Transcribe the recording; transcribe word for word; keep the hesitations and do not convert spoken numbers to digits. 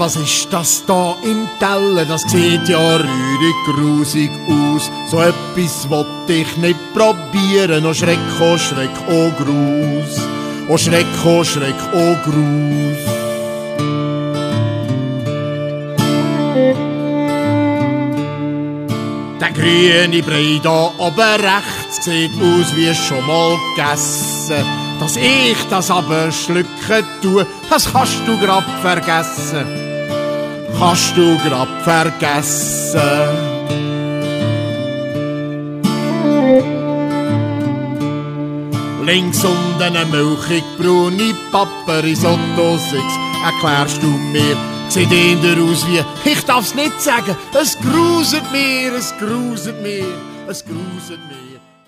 was ist das da im Teller? Das sieht ja rührig grusig aus. So etwas wollt ich nicht probieren. Oh Schreck, oh Schreck, oh Grus. Oh Schreck, oh Schreck, oh Grus. Der grüne Brei da oben rechts sieht aus wie schon mal gegessen. Dass ich das aber schlucken tue, das kannst du grad vergessen. Kannst du grad vergessen. Links unten eine milchig braune Paparisotto six. Erklärst du mir, sieht eher aus wie, ich darf's nicht sagen, es gruset mir, es gruset mir, es gruset mir.